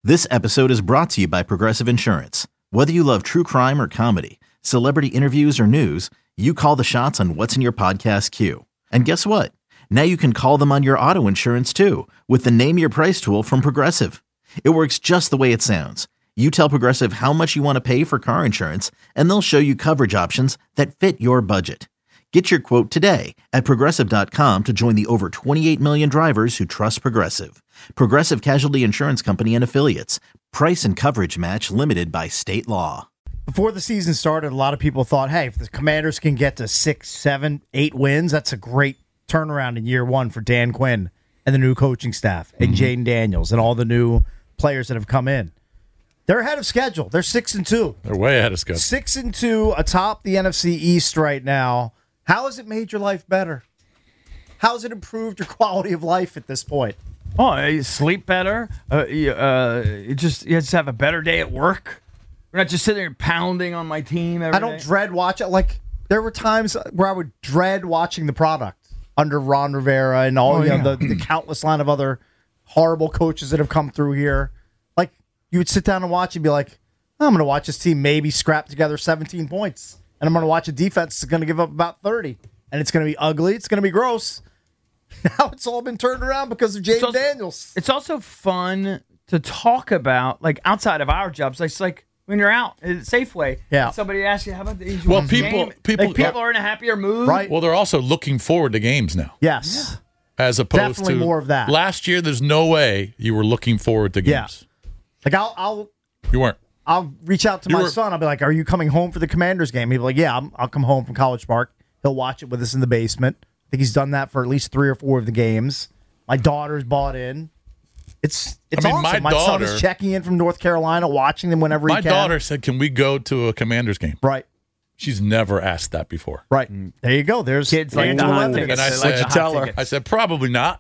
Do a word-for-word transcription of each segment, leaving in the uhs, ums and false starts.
This episode is brought to you by Progressive Insurance. Whether you love true crime or comedy, celebrity interviews or news, you call the shots on what's in your podcast queue. And guess what? Now you can call them on your auto insurance too with the Name Your Price tool from Progressive. It works just the way it sounds. You tell Progressive how much you want to pay for car insurance, and they'll show you coverage options that fit your budget. Get your quote today at Progressive dot com to join the over twenty-eight million drivers who trust Progressive. Progressive Casualty Insurance Company and Affiliates. Price and coverage match limited by state law. Before the season started, a lot of people thought, hey, if the Commanders can get to six, seven, eight wins, that's a great turnaround in year one for Dan Quinn and the new coaching staff and mm-hmm. Jaden Daniels and all the new players that have come in. They're ahead of schedule. They're six and two. They're way ahead of schedule. Six and two atop the N F C East right now. How has it made your life better? How has it improved your quality of life at this point? Oh, you sleep better. Uh, you, uh, you just you just have a better day at work. We're not just sitting there pounding on my team every I don't day. dread watch it. Like, there were times where I would dread watching the product under Ron Rivera and all oh, you yeah. know, the, the countless line of other horrible coaches that have come through here. Like, you would sit down and watch and be like, oh, I'm going to watch this team maybe scrap together seventeen points. And I'm going to watch a defense that's going to give up about thirty. And it's going to be ugly. It's going to be gross. Now it's all been turned around because of Jaden Daniels. It's also fun to talk about, like, outside of our jobs. It's like when you're out at Safeway, yeah. somebody asks you, how about the well, people, game? people, like, people are in a happier mood. Right. Well, they're also looking forward to games now. Yes. Yeah. As opposed Definitely to more of that. Last year, there's no way you were looking forward to games. Yeah. Like, I'll, I'll, you weren't. I'll reach out to you my were, son. I'll be like, are you coming home for the Commanders game? He'll be like, yeah, I'm, I'll come home from College Park. He'll watch it with us in the basement. I think he's done that for at least three or four of the games. My daughter's bought in. It's it's I mean, awesome. my My, son daughter- is checking in from North Carolina, watching them whenever My he can. daughter said, can we go to a Commanders game? Right. She's never asked that before. Right. There you go. There's Kids like the Angela hot Levitt. tickets. And I They said, like the hot tell her. tickets. I said, probably not.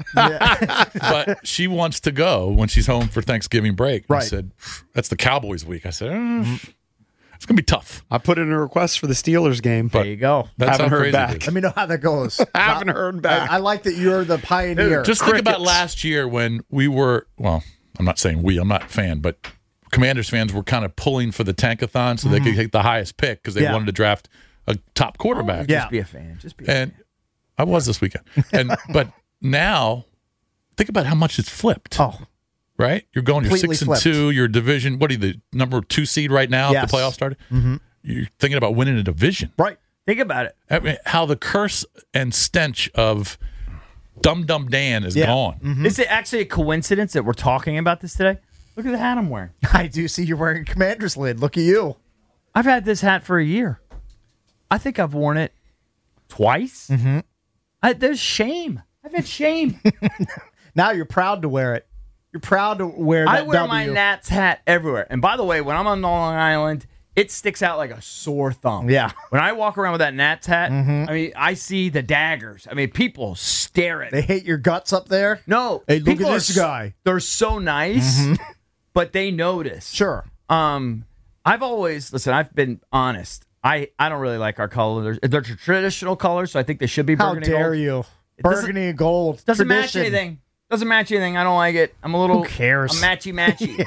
But she wants to go when she's home for Thanksgiving break. Right. I said, that's the Cowboys week. I said, eh, it's going to be tough. I put in a request for the Steelers game. There you go. That's Haven't how heard crazy back. it is. Let me know how that goes. I haven't heard back. I, I like that you're the pioneer. Just think about Crickets. last year when we were, well, I'm not saying we, I'm not a fan, but Commanders fans were kind of pulling for the tankathon so they could take the highest pick because they Yeah. wanted to draft a top quarterback. Yeah. Just be a fan. Just be a And I was this weekend. And but now, think about how much it's flipped. Oh, Right? You're going, you're Completely six and flipped. two, you're division. What are you, the number two seed right now Yes. if the playoffs started? Mm-hmm. You're thinking about winning a division. right. Think about it. I mean, how the curse and stench of Dum Dum Dan is Yeah. gone. Mm-hmm. Is it actually a coincidence that we're talking about this today? Look at the hat I'm wearing. I do see you're wearing a Commander's lid. Look at you. I've had this hat for a year. I think I've worn it twice. Mm-hmm. I, there's shame. I've had shame. Now you're proud to wear it. You're proud to wear that I wear W. my Nats hat everywhere. And by the way, when I'm on Long Island, it sticks out like a sore thumb. Yeah. When I walk around with that Nats hat, I mean, I see the daggers. I mean, people stare at They me. hate your guts up there. No. Hey, look people at are this s- guy. They're so nice, but they notice. Sure. Um, I've always, listen, I've been honest. I, I don't really like our colors. They're traditional colors, so I think they should be How burgundy dare gold. you? It doesn't- Burgundy and gold. Doesn't match Tradition. anything. Doesn't match anything. I don't like it. I'm a little. Who cares? I'm matchy matchy.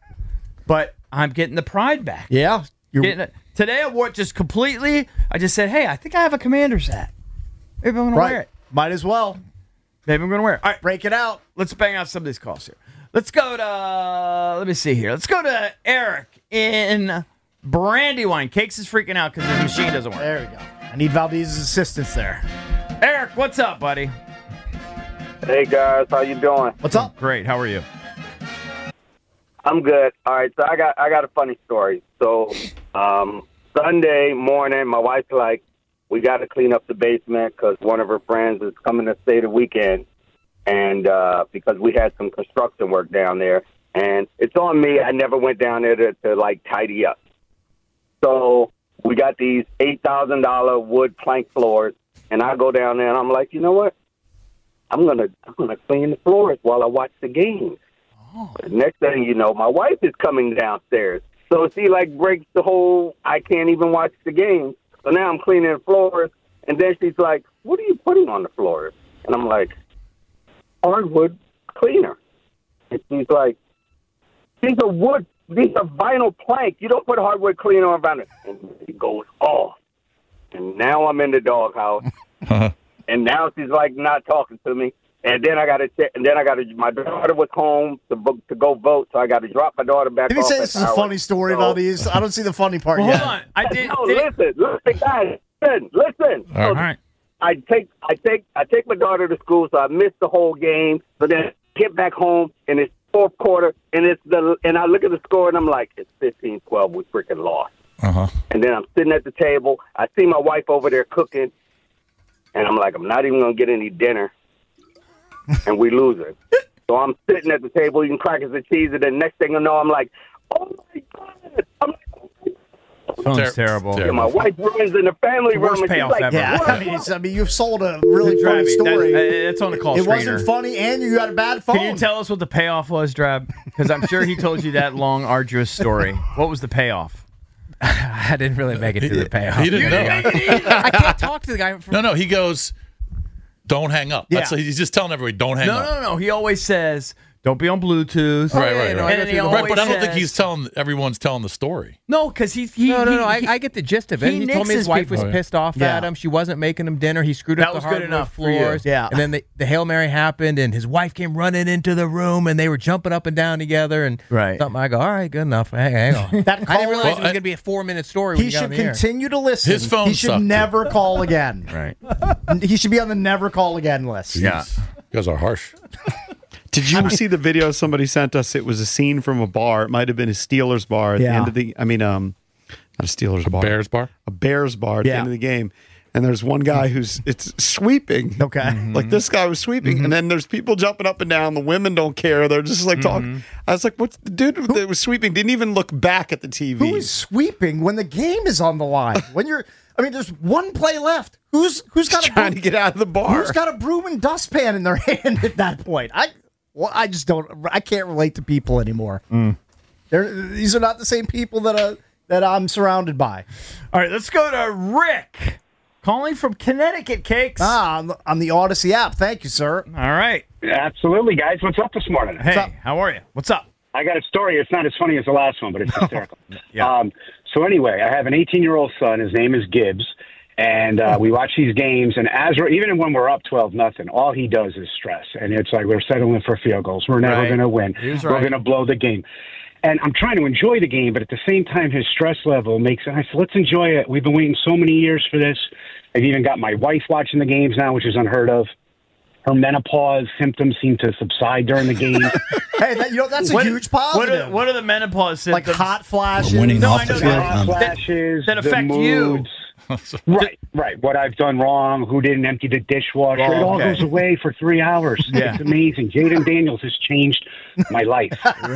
But I'm getting the pride back. Yeah. You're, Getting it. Today I wore it just completely. I just said, hey, I think I have a Commander's hat. Maybe I'm going to right. wear it. Might as well. Maybe I'm going to wear it. All right, Break it out. let's bang out some of these calls here. Let's go to, let me see here. Let's go to Eric in Brandywine. Cakes is freaking out because his machine doesn't work. There we go. I need Valdez's assistance there. Eric, what's up, buddy? Hey guys, how you doing? What's up? Great. How are you? I'm good. All right, so I got I got a funny story. So um, Sunday morning, my wife's like, we got to clean up the basement because one of her friends is coming to stay the weekend, and uh, because we had some construction work down there, and it's on me. I never went down there to, to like tidy up. So we got these eight thousand dollar wood plank floors, and I go down there and I'm like, you know what? I'm gonna I'm gonna clean the floors while I watch the games. Oh. Next thing you know, my wife is coming downstairs. So she like breaks the whole I can't even watch the game. So now I'm cleaning the floors, and then she's like, what are you putting on the floors? And I'm like, hardwood cleaner. And she's like, these are wood, these are vinyl plank. You don't put hardwood cleaner around it. And it goes off. And now I'm in the doghouse. And now she's like not talking to me. And then I got to check. And then I got to. My daughter was home to vote, to go vote, so I got to drop my daughter back. Did he off say at this is a Howard. funny story So- about these? I don't see the funny part Well, yet. hold on. I did. No, did it- listen, listen, guys, listen, listen. All all right. right. I take, I take, I take my daughter to school, so I missed the whole game. But then I get back home, and it's fourth quarter, and it's the, and I look at the score, and I'm like, it's fifteen twelve. We freaking lost. Uh-huh. And then I'm sitting at the table. I see my wife over there cooking, and I'm like, I'm not even gonna get any dinner, and we lose it. So I'm sitting at the table eating crackers and cheese, and then next thing I know, I'm like, oh my god! I'm Phone's Ter- terrible. terrible. my wife runs in the family room, Worst and she's payoff like, ever. Yeah, what? I mean, it's, I mean, you've sold a really funny Drabby, story. That, uh, it's on the call it screener. wasn't funny, and you got a bad phone. Can you tell us what the payoff was, Drab? Because I'm sure he told you that long, arduous story. What was the payoff? I didn't really make it to the payoff. He didn't know. I can't talk to the guy. For, No, no. He goes, don't hang up. That's Yeah. he's just telling everybody, don't hang No, up. no, no. He always says, "Don't be on Bluetooth." Right, yeah, right, no, right. I go And through he the- Right, but I don't think says- he's telling everyone's telling the story. No, because he, he. No, no, no. he- I, I get the gist of it. he He, told me his nixes wife was people. pissed off Yeah. at him. She wasn't making him dinner. He screwed up That the was good hardwood enough for you. floors. Yeah. And then the, the Hail Mary happened, and his wife came running into the room, and they were jumping up and down together. And Right. something. I go, all right, good enough. Hang, hang on. That I didn't caller- realize Well, it was I- going to be a four-minute story. When He you got should on the air. continue to listen. His phone He should sucked, never call again. Right. He should be on the never call again list. Yeah. You guys are harsh. Did you see the video somebody sent us? It was a scene from a bar. It might have been a Steelers bar at the Yeah. end of the. I mean, um, not a Steelers bar. Bears bar? A Bears bar at Yeah. the end of the game. And there's one guy who's it's sweeping. Okay. Like this guy was sweeping, and then there's people jumping up and down. The women don't care; they're just like talking. I was like, "What's the dude that was sweeping? Didn't even look back at the T V." Who is sweeping when the game is on the line? When you're, I mean, there's one play left. Who's who's got a trying broom, to get out of the bar? who's got a broom and dustpan in their hand at that point? I, well, I just don't. I can't relate to people anymore. They're, these are not the same people that uh, that I'm surrounded by. All right, let's go to Rick, calling from Connecticut. Cakes. Ah, on the, on the Odyssey app. Thank you, sir. All right. Absolutely, guys. What's up this morning? Hey, up? how are you? What's up? I got a story. It's not as funny as the last one, but it's hysterical. Yeah. Um, so anyway, I have an eighteen-year-old son. His name is Gibbs, and uh, we watch these games. And as we're even when we're up twelve nothing, all he does is stress, and it's like we're settling for field goals. We're never Right. going to win. He was We're right. going to blow the game. And I'm trying to enjoy the game, but at the same time, his stress level makes it. I said, let's enjoy it. We've been waiting so many years for this. I've even got my wife watching the games now, which is unheard of. Her menopause symptoms seem to subside during the game. Hey, that, you know that's a What- huge What positive. are, what are the menopause like symptoms? hot flashes. winning No, off I the know field. that. Um, Flashes that the affect you. moods. Right, right. What I've done wrong, who didn't empty the dishwasher. Oh, it all okay. goes away for three hours. Yeah. It's amazing. Jaden Daniels has changed my life.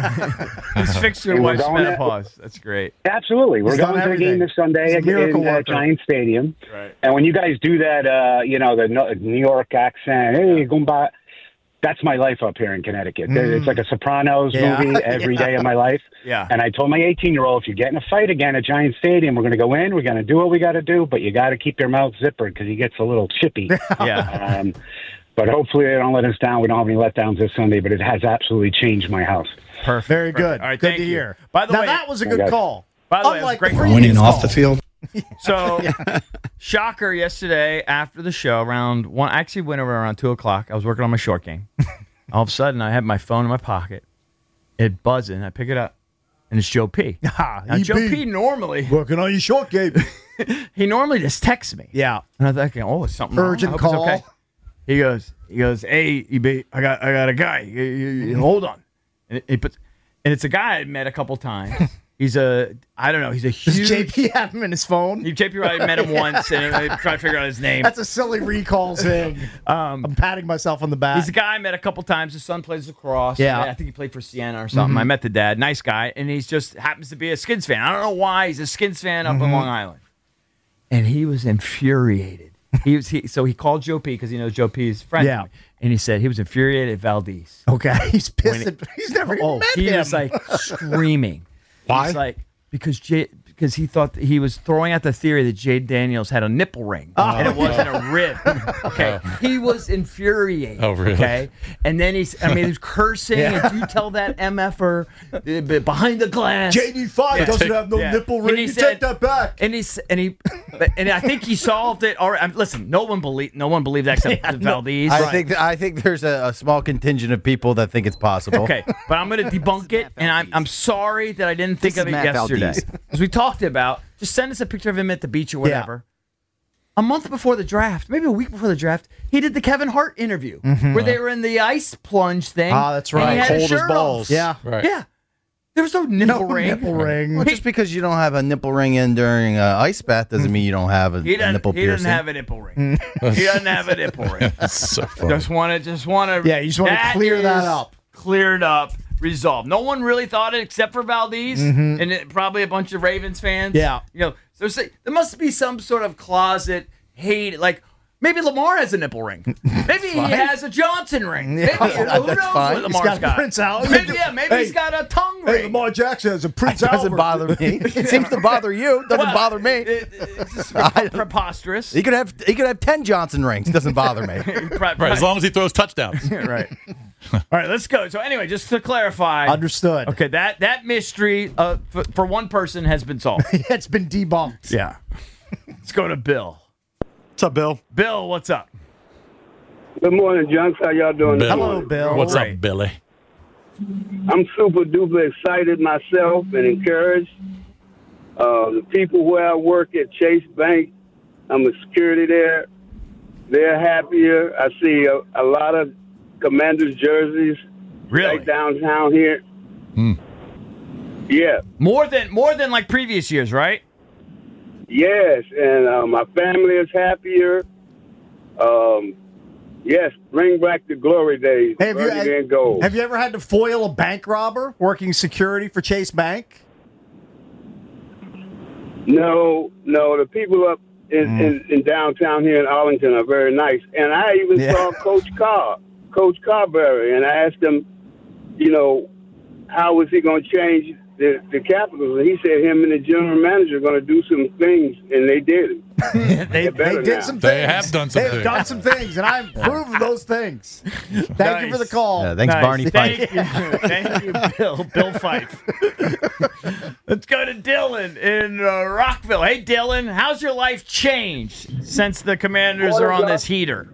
He's fixed your And we're wife's going to- menopause. That's great. Absolutely. We're He's going done to the everything. game this Sunday He's a in miracle uh, worker. Giant Stadium. Right. And when you guys do that, uh, you know, the no- New York accent, hey, Goomba, that's my life up here in Connecticut. It's like a Sopranos Yeah. movie every day of my life. Yeah. And I told my eighteen-year-old, if you get in a fight again at Giant Stadium, we're going to go in, we're going to do what we got to do, but you got to keep your mouth zippered because he gets a little chippy. Yeah. um, but hopefully they don't let us down. We don't have any letdowns this Sunday, but it has absolutely changed my house. Perfect. Very Perfect. good. All right, good thank to you. hear. By the now way, that was a good Okay. call. By the way, it was Unlike great the call. previous winning off the call. field. So, shocker yesterday after the show, around one, I actually went over around two o'clock. I was working on my short game. All of a sudden, I have my phone in my pocket. It buzzing. I pick it up, and it's Joe P. Ah, Now, E Joe B. P. normally, Working on your short game. he normally just texts me. Yeah. And I'm thinking, oh, it's something wrong. Urgent I hope it's call. okay. He goes, he goes, hey, E B, I got, I got a guy. You- you- you- Hold on. And, it, it puts, and it's a guy I met a couple times. He's a, I don't know, he's a Does huge. J P have him in his phone? J P I met him once, and I tried to figure out his name. That's a silly recall thing. Um, I'm patting myself on the back. He's a guy I met a couple times. His son plays lacrosse. Yeah. I think he played for Siena or something. I met the dad. Nice guy. And he's just happens to be a Skins fan. I don't know why. He's a Skins fan up in Long Island. And he was infuriated. He was he, So he called Joe P because he knows Joe P is friend. Yeah. with me. And he said he was infuriated at Valdez. Okay, he's pissed. When At, he's never Oh, met he him. was like screaming. Why? He's like, because J, because he thought that he was throwing out the theory that Jade Daniels had a nipple ring and it wasn't a rib. Okay, he was infuriated. Oh, really? Okay, and then he's, I mean, he was cursing. Yeah. And you tell that M F er uh, behind the glass. J D five Yeah. doesn't have no Yeah. nipple And ring. he You said- take that back. And he's and he and I think he solved it. All right, I'm- listen, no one believed no one believed that except Valdez. I think th- I think there's a, a small contingent of people that think it's possible. Okay, but I'm going to debunk it, and I'm, I'm sorry that I didn't think This of is it Matt yesterday. Valdez. As we talked about, just send us a picture of him at the beach or whatever. A month before the draft, maybe a week before the draft, he did the Kevin Hart interview where they were in the ice plunge thing. Ah, that's and he right. had his Cold as shirt balls. off. Yeah. Right. Yeah. There was no nipple No ring. nipple ring. Well, just because you don't have a nipple ring in during an ice bath doesn't mean you don't have a, He a doesn't, nipple he piercing. doesn't have a nipple ring. he doesn't have a nipple ring. That's so funny. Just want to, just want to. Yeah, you just wanna clear that up. Cleared up, resolved. No one really thought it except for Valdez and it, probably a bunch of Ravens fans. Yeah. you know, so say, there must be some sort of closet hate, like. Maybe Lamar has a nipple ring. Maybe he has a Johnson ring. Maybe, who knows that's fine. what He's Lamar's got got? a Prince Out. Maybe, yeah, maybe Hey. he's got a tongue Hey, ring. Lamar Jackson has a Prince It doesn't Albert. bother me. It seems to bother you. It doesn't Well, bother me. it- it's just pre- preposterous. He could have he could have ten Johnson rings. It doesn't bother me. Pre- Right, as long as he throws touchdowns. right. All right, let's go. So anyway, just to clarify. Understood. Okay, that that mystery uh, for, for one person has been solved. It's been debunked. Yeah. Let's go to Bill. What's up, Bill? Bill, what's up? Good morning, Junks. How y'all doing? Bill. Hello, Bill. What's Right. up, Billy? I'm super duper excited myself and encouraged. Uh, the people where I work at Chase Bank, I'm a security there. They're happier. I see a, a lot of Commanders jerseys Really? right downtown here. Yeah. More than more than like previous years, right? Yes, and uh, my family is happier. Um, yes, bring back the glory days. Hey, have, you, burgundy and gold. have you ever had to foil a bank robber working security for Chase Bank? No, no, the people up in, in, in downtown here in Arlington are very nice. And I even Yeah. saw Coach Carr, Coach Carberry, and I asked him, you know, how was he going to change the, the Capitals? And he said him and the general manager are going to do some things, and they did it. They, They're better they did now. some They things. have done some They've things. done some things, and I approve of those things. Thank you for the call. Yeah, thanks, Nice. Barney Thank Fife. you. Thank you, Bill. Bill Fife. Let's go to Dylan in uh, Rockville. Hey, Dylan, how's your life changed since the Commanders are on this heater?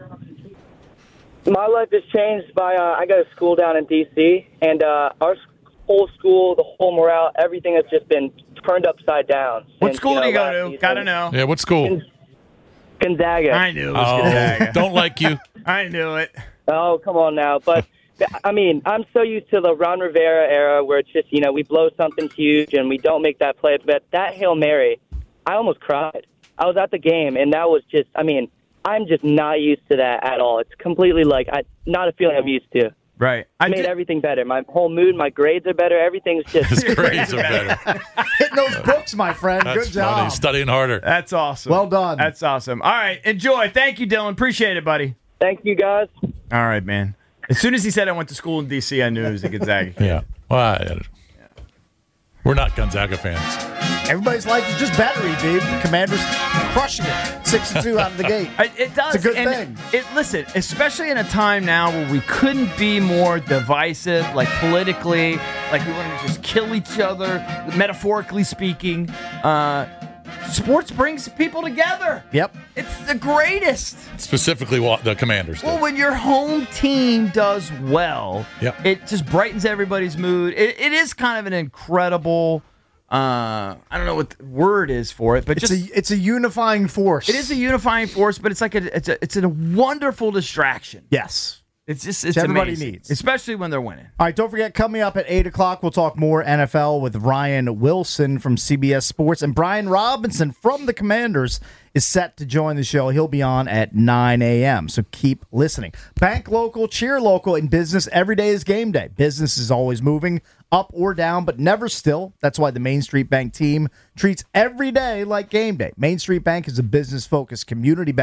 My life has changed by uh, I go to school down in D C and uh, our s- whole school, the whole morale, everything has just been turned upside down. What since, school you do you know, go last to? season. Gotta know. Yeah, what school? Gonzaga. I knew it was Oh, Gonzaga. don't like you. I knew it. Oh, come on now. But, I mean, I'm so used to the Ron Rivera era where it's just, you know, we blow something huge and we don't make that play. But that Hail Mary, I almost cried. I was at the game, and that was just, I mean, I'm just not used to that at all. It's completely like, I, not a feeling I'm used to. Right. I I made did- everything better. My whole mood, my grades are better. Everything's just His grades are better. Hitting those books, my friend. That's Good job. funny. Studying harder. That's awesome. Well done. That's awesome. All right. Enjoy. Thank you, Dylan. Appreciate it, buddy. Thank you, guys. All right, man. As soon as he said I went to school in D C, I knew it was a Gonzaga. Yeah. Well, I, we're not Gonzaga fans. Everybody's life is just better, E B. Commanders crushing it. Six and two out of the gate. It, it does. It's a good and thing. It listen, especially in a time now where we couldn't be more divisive, like politically, like we want to just kill each other, metaphorically speaking. Uh, sports brings people together. Yep. It's the greatest. Specifically, what the Commanders do. Well, when your home team does well, Yep. it just brightens everybody's mood. It, it is kind of an incredible. Uh, I don't know what the word is for it, but It's just a it's a unifying force. it is a unifying force. But it's like a it's a it's a wonderful distraction. yes. It's just it's everybody amazing, needs. especially when they're winning. All right, don't forget, coming up at eight o'clock, we'll talk more N F L with Ryan Wilson from C B S Sports. And Brian Robinson from the Commanders is set to join the show. He'll be on at nine a.m., so keep listening. Bank local, cheer local. In business, every day is game day. Business is always moving up or down, but never still. That's why the Main Street Bank team treats every day like game day. Main Street Bank is a business-focused community bank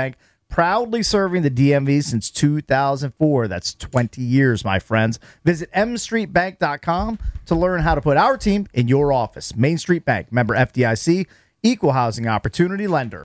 proudly serving the D M V since two thousand four. That's twenty years, my friends. Visit m street bank dot com to learn how to put our team in your office. Main Street Bank, member F D I C, equal housing opportunity lender.